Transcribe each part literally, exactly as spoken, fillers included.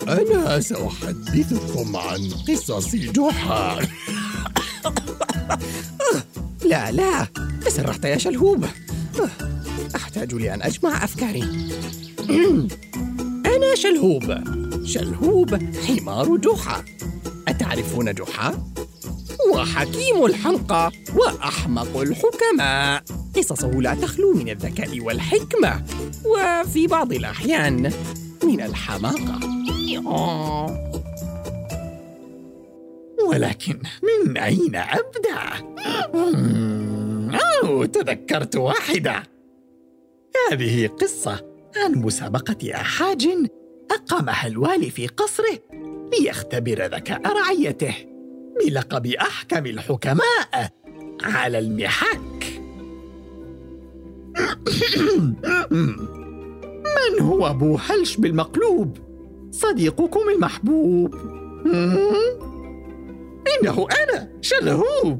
أنا سأحدثكم عن قصص جحا. لا لا، تسرحت يا شلهوب. أحتاج لأن أجمع أفكاري. أنا شلهوب، شلهوب حمار جحا. أتعرفون جحا؟ هو حكيم الحمقى وأحمق الحكماء. قصصه لا تخلو من الذكاء والحكمة، وفي بعض الأحيان من الحماقة. ولكن من أين أبدأ؟ أوه، تذكرت واحدة. هذه قصة عن مسابقة أحاج أقامها الوالي في قصره ليختبر ذكاء رعيته بلقب أحكم الحكماء على المحك. من هو أبو هلش بالمقلوب صديقكم المحبوب؟ إنه أنا شلهوب.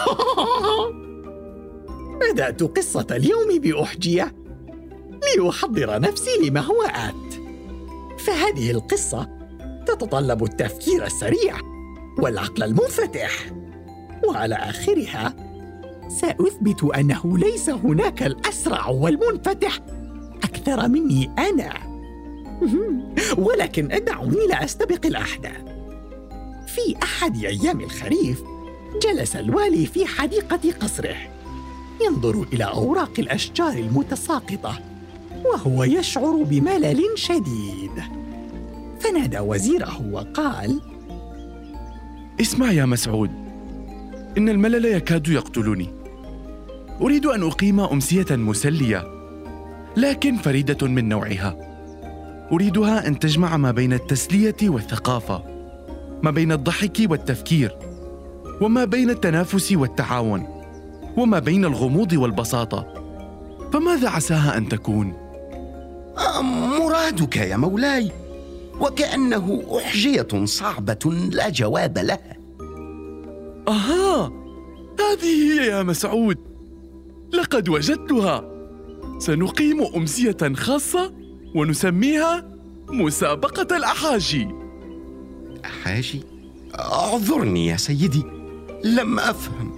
بدأت قصة اليوم بأحجية لأحضر نفسي لما هو آت. فهذه القصة تتطلب التفكير السريع والعقل المنفتح، وعلى آخرها سأثبت أنه ليس هناك الأسرع والمنفتح أكثر مني أنا. ولكن دعوني لا أستبق الأحداث. في أحد أيام الخريف جلس الوالي في حديقة قصره ينظر إلى أوراق الأشجار المتساقطة وهو يشعر بملل شديد، فنادى وزيره وقال: اسمع يا مسعود، إن الملل يكاد يقتلني. أريد أن أقيم أمسية مسلية لكن فريدة من نوعها. أريدها أن تجمع ما بين التسلية والثقافة، ما بين الضحك والتفكير، وما بين التنافس والتعاون، وما بين الغموض والبساطة. فماذا عساها أن تكون؟ مرادك يا مولاي، وكأنه أحجية صعبة لا جواب لها. أها، هذه هي يا مسعود، لقد وجدتها. سنقيم أمسية خاصة ونسميها مسابقة الأحاجي. أحاجي؟ أعذرني يا سيدي، لم أفهم.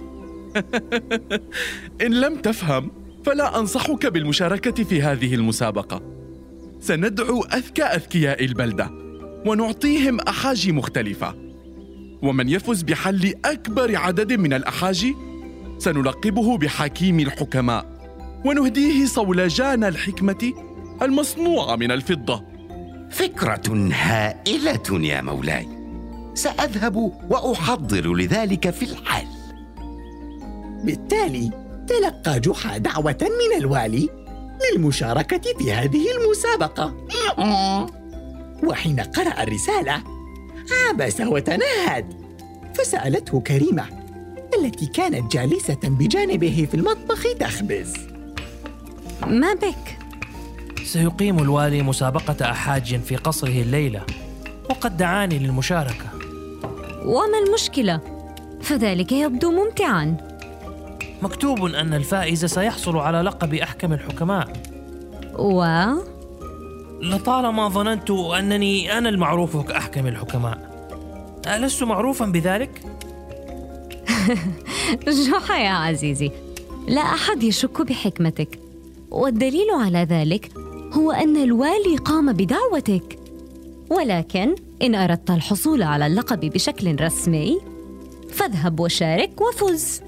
إن لم تفهم فلا أنصحك بالمشاركة في هذه المسابقة. سندعو أذكى أذكياء البلدة ونعطيهم أحاجي مختلفة، ومن يفز بحل أكبر عدد من الأحاجي سنلقبه بحكيم الحكماء، ونهديه صولجان الحكمة المصنوعة من الفضة. فكرة هائلة يا مولاي، سأذهب وأحضر لذلك في الحال. بالتالي تلقى جحا دعوة من الوالي للمشاركة في هذه المسابقة. وحين قرأ الرسالة عبس وتنهد، فسألته كريمة التي كانت جالسة بجانبه في المطبخ تخبز: ما بك؟ سيقيم الوالي مسابقة أحاج في قصره الليلة، وقد دعاني للمشاركة. وما المشكلة؟ فذلك يبدو ممتعاً. مكتوب أن الفائز سيحصل على لقب أحكم الحكماء. و؟ لطالما ظننت أنني أنا المعروف كأحكم الحكماء. ألست معروفاً بذلك؟ جحا يا عزيزي، لا أحد يشك بحكمتك، والدليل على ذلك هو أن الوالي قام بدعوتك. ولكن إن أردت الحصول على اللقب بشكل رسمي فاذهب وشارك وفز.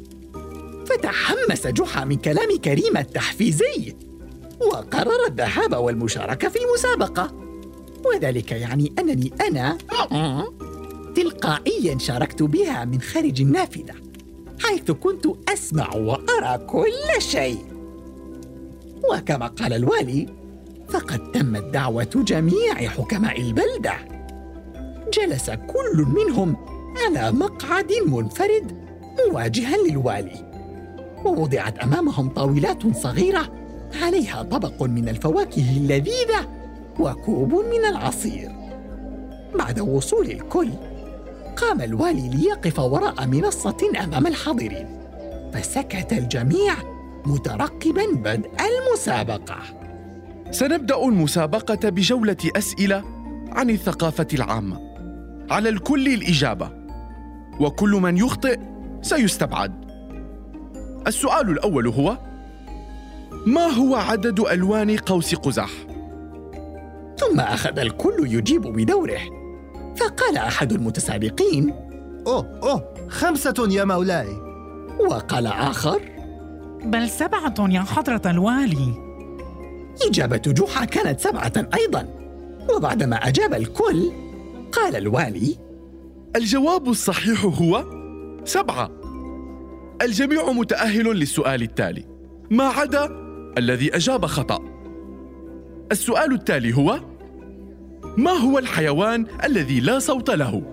فتحمس جحا من كلام كريمة التحفيزي، وقرر الذهاب والمشاركة في المسابقة. وذلك يعني أنني أنا تلقائياً شاركت بها من خارج النافذة، حيث كنت أسمع وأرى كل شيء. وكما قال الوالي، فقد تمت دعوة جميع حكماء البلدة. جلس كل منهم على مقعد منفرد مواجها للوالي، ووضعت أمامهم طاولات صغيرة عليها طبق من الفواكه اللذيذة وكوب من العصير. بعد وصول الكل قام الوالي ليقف وراء منصة أمام الحاضرين، فسكت الجميع مترقباً بدء المسابقة. سنبدأ المسابقة بجولة أسئلة عن الثقافة العامة. على الكل الإجابة، وكل من يخطئ سيستبعد. السؤال الأول هو: ما هو عدد ألوان قوس قزح؟ ثم أخذ الكل يجيب بدوره، فقال أحد المتسابقين: أوه أوه خمسة يا مولاي. وقال آخر: بل سبعة يا حضرة الوالي. إجابة جحا كانت سبعة أيضاً. وبعدما أجاب الكل قال الوالي: الجواب الصحيح هو سبعة. الجميع متأهل للسؤال التالي ما عدا الذي أجاب خطأ. السؤال التالي هو: ما هو الحيوان الذي لا صوت له؟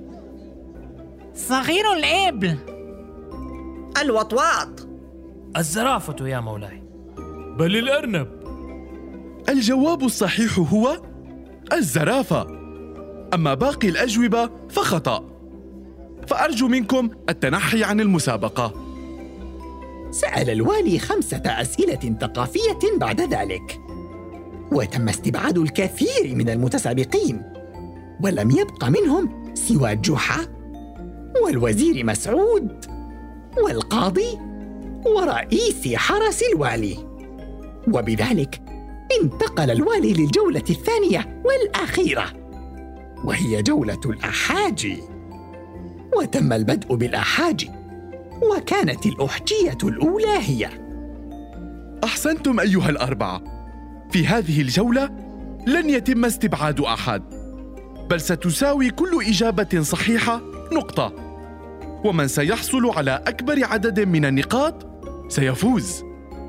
صغير الإبل. الوطواط. الزرافة يا مولاي. بل الأرنب. الجواب الصحيح هو الزرافة. أما باقي الأجوبة فخطأ، فأرجو منكم التنحي عن المسابقة. سأل الوالي خمسة أسئلة ثقافية بعد ذلك، وتم استبعاد الكثير من المتسابقين، ولم يبق منهم سوى جحا والوزير مسعود والقاضي ورئيس حرس الوالي. وبذلك انتقل الوالي للجولة الثانية والأخيرة، وهي جولة الأحاجي. وتم البدء بالأحاجي، وكانت الأحجية الأولى هي: أحسنتم أيها الأربعة. في هذه الجولة لن يتم استبعاد أحد، بل ستساوي كل إجابة صحيحة نقطة، ومن سيحصل على أكبر عدد من النقاط سيفوز.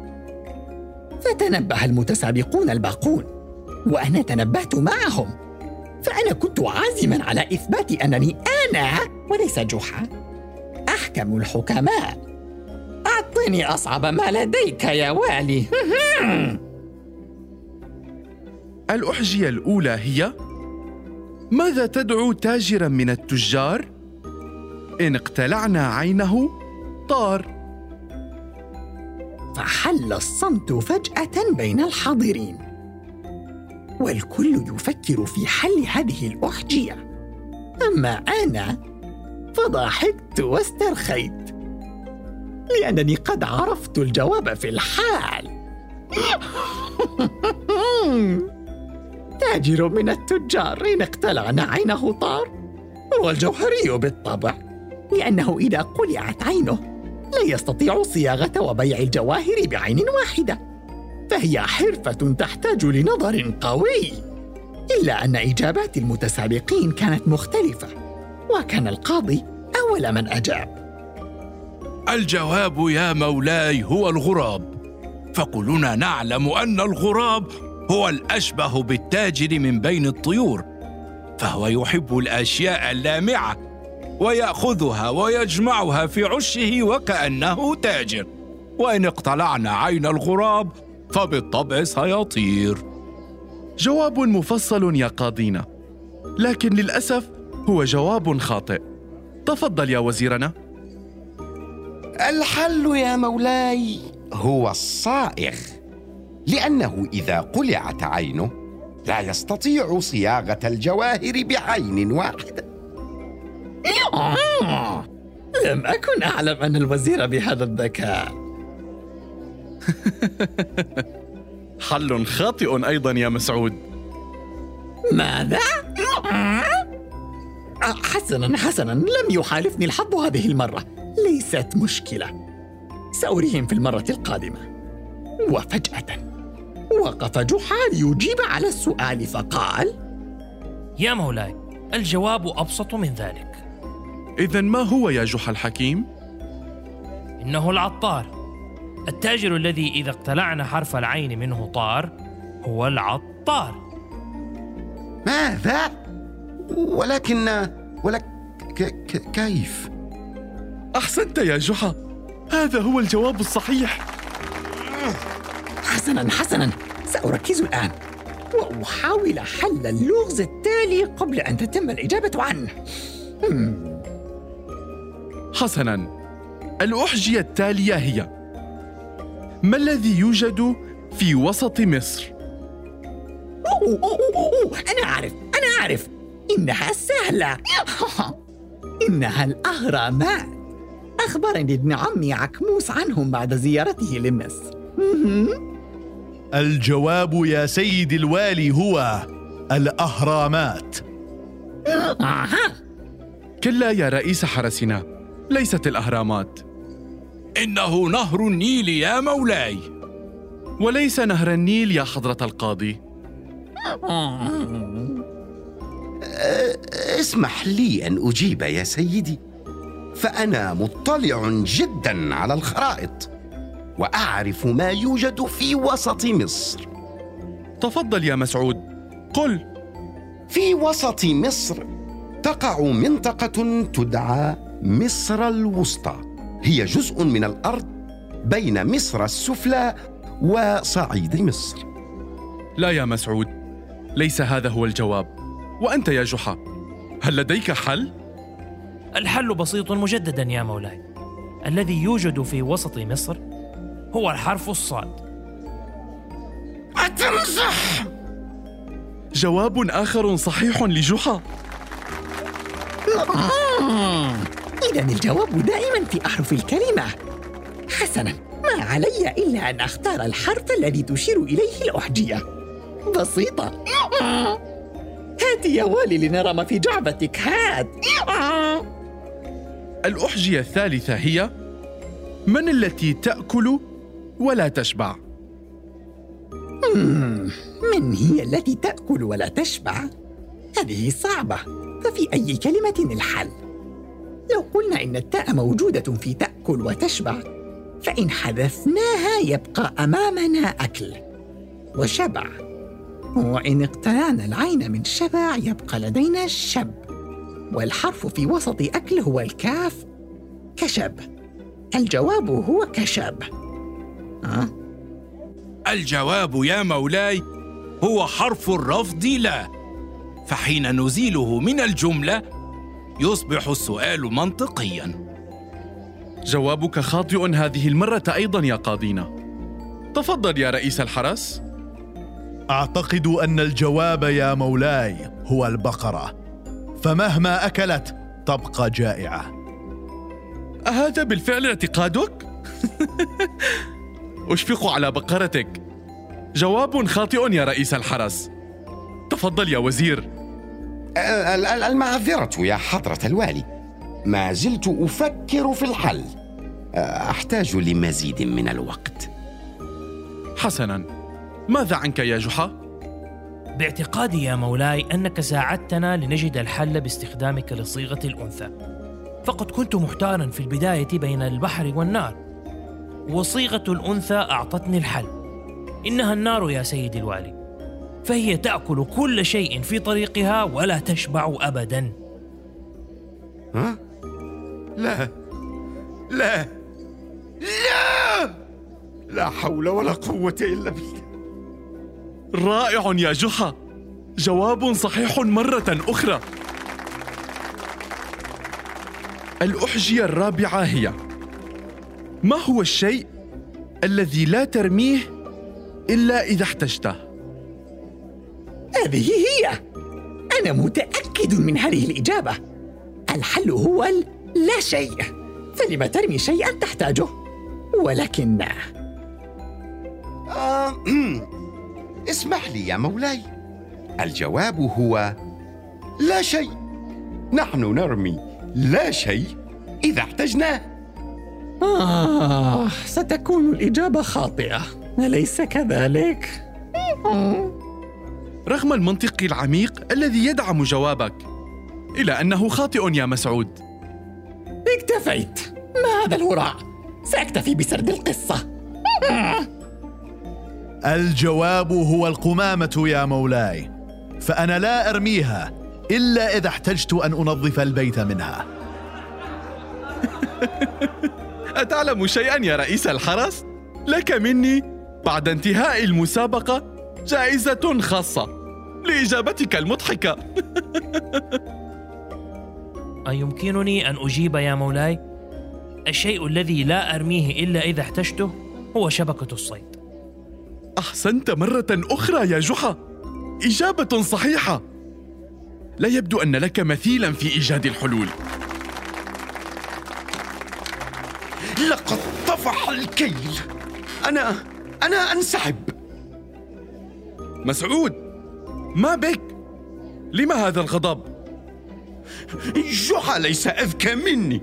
فتنبه المتسابقون الباقون، وأنا تنبهت معهم، فأنا كنت عازماً على إثبات أنني أنا وليس جحا أحكم الحكماء. أعطني أصعب ما لديك يا والي. الأحجية الأولى هي: ماذا تدعو تاجراً من التجار إن اقتلعنا عينه طار؟ فحل الصمت فجأة بين الحاضرين، والكل يفكر في حل هذه الأحجية. أما أنا فضحكت واسترخيت، لأنني قد عرفت الجواب في الحال. تاجر من التجار إن اقتلعنا عينه طار، هو الجوهري بالطبع، لأنه إذا قلعت عينه لا يستطيع صياغة وبيع الجواهر بعين واحدة، فهي حرفة تحتاج لنظر قوي. إلا أن إجابات المتسابقين كانت مختلفة، وكان القاضي أول من أجاب: الجواب يا مولاي هو الغراب، فكلنا نعلم أن الغراب هو الأشبه بالتاجر من بين الطيور، فهو يحب الأشياء اللامعة ويأخذها ويجمعها في عشه وكأنه تاجر، وإن اقتلعنا عين الغراب فبالطبع سيطير. جواب مفصل يا قاضينا، لكن للأسف هو جواب خاطئ. تفضل يا وزيرنا. الحل يا مولاي هو الصائغ، لأنه إذا قلعت عينه لا يستطيع صياغة الجواهر بعين واحدة. آه، لم أكن أعلم أن الوزير بهذا الذكاء. حل خاطئ أيضا يا مسعود. ماذا؟ حسناً حسناً، لم يحالفني الحظ هذه المرة، ليست مشكلة، سأريهم في المرة القادمة. وفجأة وقف جحا ليجيب على السؤال فقال: يا مولاي، الجواب أبسط من ذلك. إذن ما هو يا جحا الحكيم؟ إنه العطار، التاجر الذي إذا اقتلعنا حرف العين منه طار هو العطار. ماذا؟ ولكن ولك ك... ك... كيف؟ أحسنت يا جحا، هذا هو الجواب الصحيح. حسناً حسناً، سأركز الآن وأحاول حل اللغز التالي قبل أن تتم الإجابة عنه. هم. حسناً، الأحجية التالية هي: ما الذي يوجد في وسط مصر؟ أوه أوه أوه أوه. أنا أعرف أنا أعرف أعرف، إنها سهلة. إنها الأهرامات. أخبرني ابن عمي عكموس عنهم بعد زيارته لمصر. الجواب يا سيد الوالي هو الأهرامات. كلا يا رئيس حرسنا، ليست الأهرامات. إنه نهر النيل يا مولاي. وليس نهر النيل يا حضرة القاضي. اسمح لي أن أجيب يا سيدي، فأنا مطلع جداً على الخرائط وأعرف ما يوجد في وسط مصر. تفضل يا مسعود، قل. في وسط مصر تقع منطقة تدعى مصر الوسطى، هي جزء من الأرض بين مصر السفلى وصعيد مصر. لا يا مسعود، ليس هذا هو الجواب. وأنت يا جحا، هل لديك حل؟ الحل بسيط مجددا يا مولاي. الذي يوجد في وسط مصر هو الحرف الصاد. أتمزح! جواب آخر صحيح لجحا. إذن الجواب دائما في أحرف الكلمة. حسنا، ما علي إلا أن أختار الحرف الذي تشير إليه الأحجية. بسيطة. هات يا والي لنرى ما في جعبتك. هات. الأحجية الثالثة هي: من التي تأكل ولا تشبع؟ من هي التي تأكل ولا تشبع؟ هذه صعبة، ففي أي كلمة الحل؟ لو قلنا إن التاء موجودة في تأكل وتشبع، فإن حذفناها يبقى أمامنا أكل وشبع، وإن اقترعنا العين من شبع يبقى لدينا الشب، والحرف في وسط أكل هو الكاف، كشب. الجواب هو كشب. أه؟ الجواب يا مولاي هو حرف الرفض لا، فحين نزيله من الجملة يصبح السؤال منطقياً. جوابك خاطئ هذه المرة أيضاً يا قاضينا. تفضل يا رئيس الحرس. أعتقد أن الجواب يا مولاي هو البقرة، فمهما أكلت تبقى جائعة. أهذا بالفعل اعتقادك؟ أشفق على بقرتك. جواب خاطئ يا رئيس الحرس. تفضل يا وزير. المعذرة يا حضرة الوالي، ما زلت أفكر في الحل، أحتاج لمزيد من الوقت. حسناً، ماذا عنك يا جحا؟ باعتقادي يا مولاي أنك ساعدتنا لنجد الحل باستخدامك لصيغة الأنثى، فقد كنت محتاراً في البداية بين البحر والنار، وصيغة الأنثى أعطتني الحل. إنها النار يا سيدي الوالي، فهي تأكل كل شيء في طريقها ولا تشبع أبداً. ها؟ لا لا لا لا حول ولا قوة إلا بالله. رائع يا جحا، جواب صحيح مرة أخرى. الأحجية الرابعة هي: ما هو الشيء الذي لا ترميه إلا إذا احتجته؟ هذه هي. أنا متأكد من هذه الإجابة. الحل هو لا شيء، فلما ترمي شيئا تحتاجه؟ ولكن آه، اسمح لي يا مولاي، الجواب هو لا شيء. نحن نرمي لا شيء إذا احتجناه. آه، ستكون الإجابة خاطئة، أليس كذلك؟ رغم المنطق العميق الذي يدعم جوابك، إلا أنه خاطئ يا مسعود. اكتفيت. ما هذا الهراء؟ سأكتفي بسرد القصة. الجواب هو القمامة يا مولاي، فأنا لا أرميها إلا إذا احتجت أن أنظف البيت منها. أتعلم شيئاً يا رئيس الحرس؟ لك مني بعد انتهاء المسابقة جائزة خاصة لإجابتك المضحكة. أيمكنني أن أجيب يا مولاي؟ الشيء الذي لا أرميه إلا إذا احتجته هو شبكة الصيد. أحسنت مرة أخرى يا جحا، إجابة صحيحة. لا يبدو أن لك مثيلا في إيجاد الحلول. لقد طفح الكيل. أنا أنا أنسحب. مسعود، ما بك؟ لما هذا الغضب؟ جحا ليس أذكى مني.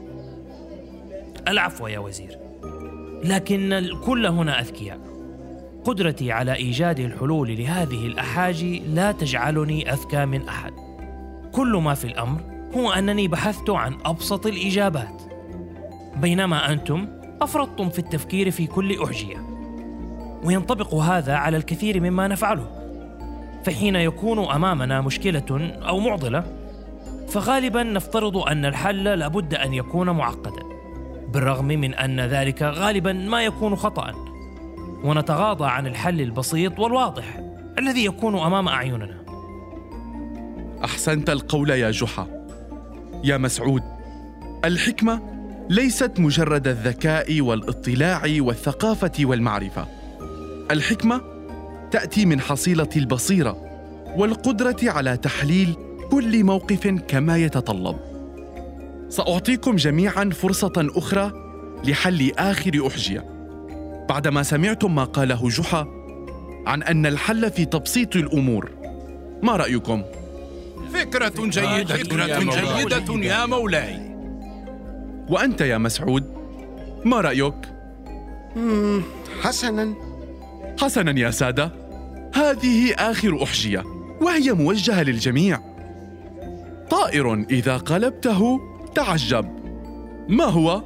العفو يا وزير، لكن الكل هنا أذكياء. قدرتي على إيجاد الحلول لهذه الأحاجي لا تجعلني أذكى من أحد. كل ما في الأمر هو أنني بحثت عن أبسط الإجابات، بينما أنتم أفرطتم في التفكير في كل أحجية. وينطبق هذا على الكثير مما نفعله. فحين يكون أمامنا مشكلة أو معضلة، فغالباً نفترض أن الحل لابد أن يكون معقداً، بالرغم من أن ذلك غالباً ما يكون خطأً، ونتغاضى عن الحل البسيط والواضح الذي يكون أمام أعيننا. أحسنت القول يا جحا. يا مسعود، الحكمة ليست مجرد الذكاء والاطلاع والثقافة والمعرفة. الحكمة تأتي من حصيلة البصيرة والقدرة على تحليل كل موقف كما يتطلب. سأعطيكم جميعاً فرصة أخرى لحل آخر أحجية بعدما سمعتم ما قاله جحا عن أن الحل في تبسيط الأمور. ما رأيكم؟ فكرة جيدة فكرة جيدة يا مولاي. وأنت يا مسعود، ما رأيك؟ مم، حسناً حسناً يا سادة، هذه آخر أحجية وهي موجهة للجميع. طائر إذا قلبته تعجب، ما هو؟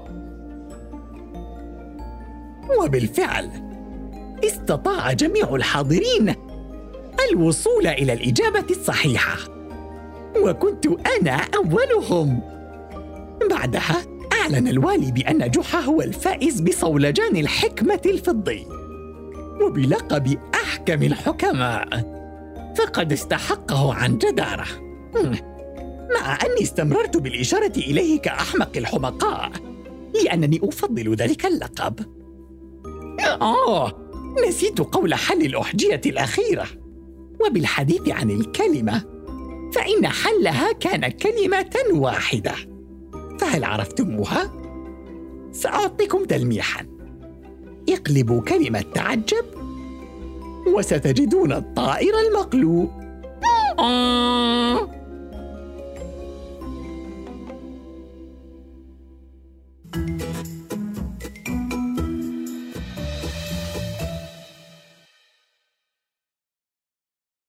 وبالفعل استطاع جميع الحاضرين الوصول إلى الإجابة الصحيحة، وكنت أنا أولهم. بعدها أعلن الوالي بأن جحا هو الفائز بصولجان الحكمة الفضي وبلقب أحكم الحكماء، فقد استحقه عن جدارة، مع أني استمررت بالإشارة إليه كأحمق الحمقاء لأنني أفضل ذلك اللقب. آه، نسيت قول حل الأحجية الأخيرة. وبالحديث عن الكلمة، فإن حلها كان كلمة واحدة، فهل عرفتموها؟ سأعطيكم تلميحاً. اقلبوا كلمة تعجب وستجدون الطائر المقلوب. آه.